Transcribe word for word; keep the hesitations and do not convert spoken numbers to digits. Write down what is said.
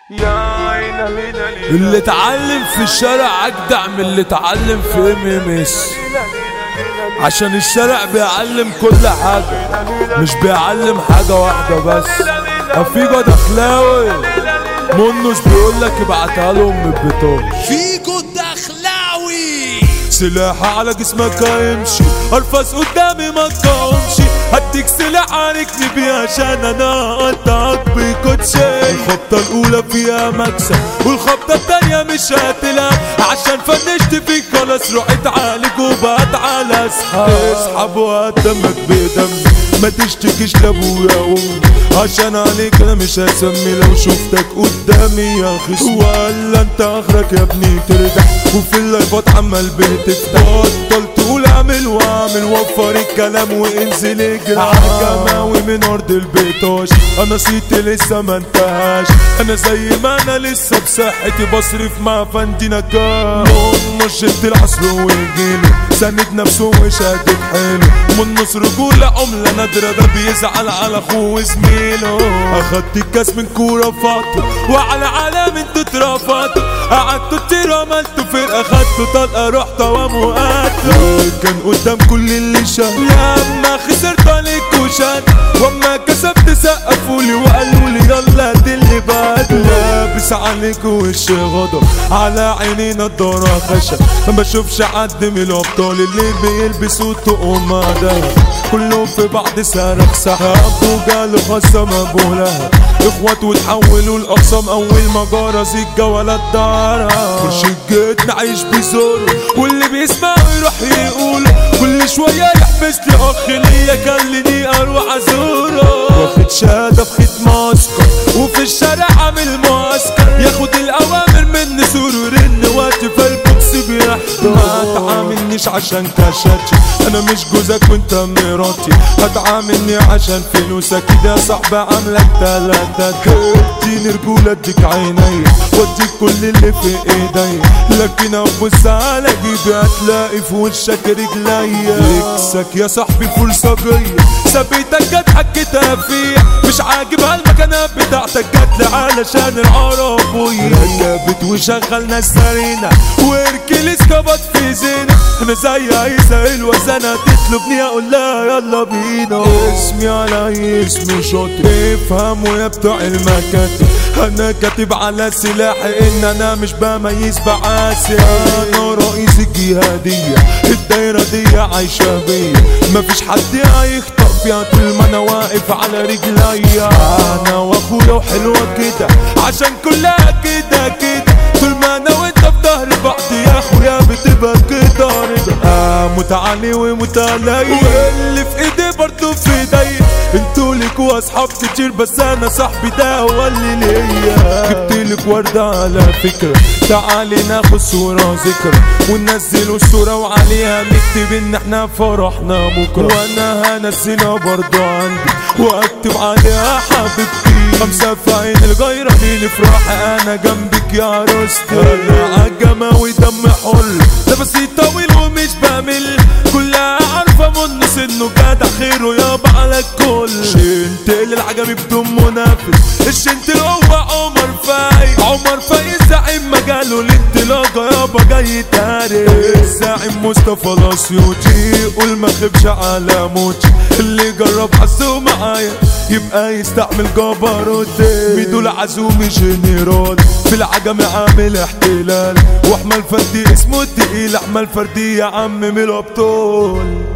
اللي اتعلم في الشارع اجدع من اللي اتعلم في ام ام اس، عشان الشارع بيعلم كل حاجة مش بيعلم حاجة واحدة بس. افيجو دخلاوي منوس بيقولك ابعتها لهم من البطاقة. فيجو دخلاوي سلاح على جسمك هيمشي، ارفس قدامي ما تقومش، هديك سلاح عليكني بيها عشان انا قطعك بكوتشي. الخبطة الاولى فيها مكسب والخبطة التانية مش هتلعب، عشان فنشت فيك خلاص روح اتعالج وبقت على اصحاب. اسحب وقدمك بدمي ما تشتكيش لابويا وامي، عشان عليك انا مش هسمي لو شفتك قدامي يا خصم. ولا انت اخرك يا ابني ترجع وفي اللايفات عمال بتفتح، بطل تقول اعمل واعمل، وفر الكلام وانزل اجري عالجماوي من ارض البيطاش. انا صيتي لسه ما انتهاش، انا زي ما انا لسه بصحتي بصرف مع فندي نجاح. منص شفت العصر ويجيله سند نفسه وشادد حيله، منص رجولة عملة نادرة ده بيزعل على اخوه وزميله. اخدت الكاس من كورة فاطمة وعلى علام انتو اترفضتوا، قعدتوا كتير عملتوا فرقة خدتوا طلقة رحت ومقاتلوا. كان قدام كل اللي شاف لما خسرت عليك وشاد، واما كسبت سقفولي وقالولي يلا دي اللي بعد. لابس عليك وش غضب على عيني نضارة خشب، ما بشوفش حد من الابطال اللي بيلبسوا طقم ده، كلهم في بعض صاروخ سحاب وجاله خصم ابو لهب. اخوات وتحولوا الاقسام اول ما جرى زيجة ولا الدارة. مرشد جيتنا عايش بيزوره واللي بيسمعوا يروح يقولوا، كل شوية يحبس لي اخ ليا كلني اروح ازوره. واخد شهادة في خيط ماسكة وفي الشارع عامل معسكر، ياخد الاوامر مني سرور ان وقت في البوكس بيحضر. ما تعاملنيش عشان كشاتي انا مش جوزك وانت مراتي، هتعاملني عشان فلوسك كده صاحبي عاملك تلاتة. اديني رجولة اديك عيني واديك كل اللي في ايدي، لكن ابص على جيبي هتلاقي في وشك رجليا. اكسك يا صاحبي فرصة جاية سبيتك جت حكيتها فيا، مش عاجبها المكانة بتاعتك جاتلي علشان العربية. ركبت وشغلنا السرينة واركلي سكبت في زينة، انا زي عيسى الوزنة تطلبني اقول لها يلا بينا. اسمي على اسمي شاطر افهم ويا بتوع المكاتب، انا كاتب على سلاحي ان انا مش بميز بعاسي. انا رئيس الجهادية الدايرة دي عايشة بيا، مفيش حد هيخطف فيها طول ما انا واقف على رجليا. انا واخويا وحلوة كده عشان كلها كده كده، طول ما انا وانت في ظهر بعض يا اخويا بتبقى كده رضا. متعالي ومتعالي واللي في ايدي برضه في ايدي، انتوا ليكوا اصحاب كتير بس انا صاحبي ده هو اللي ليا. جبتلك وردة على فكرة تعالي ناخد صورة ذكرى وننزلوا الصورة وعليها نكتب ان احنا فرحنا بكرة، وانا هنزلها برضه عندي واكتب عليها حبيبتي. خمسة في عين الغيرة دي نفرح انا جنبك يا عروستي. انا عالجماوي دم حر لبسي طويل ومش بمل، كلها عارفة منص انه جدع خيره يابا على الكل. شنت للعجمي بدون منافس، الشنت اللي هو عمر فايق، عمر فايق زعيم مجاله الانطلاقة يابا جاي تاريخ. الزعيم مصطفى الاسيوطي قول ما خبش على موتي، اللي جرب حظه معايا يبقى يستعمل جبروتي. ميدو العزومي جنرال في العجمي عامل احتلال، واحمد فردي اسمه التقيل احمد فردي يا عم من الابطال.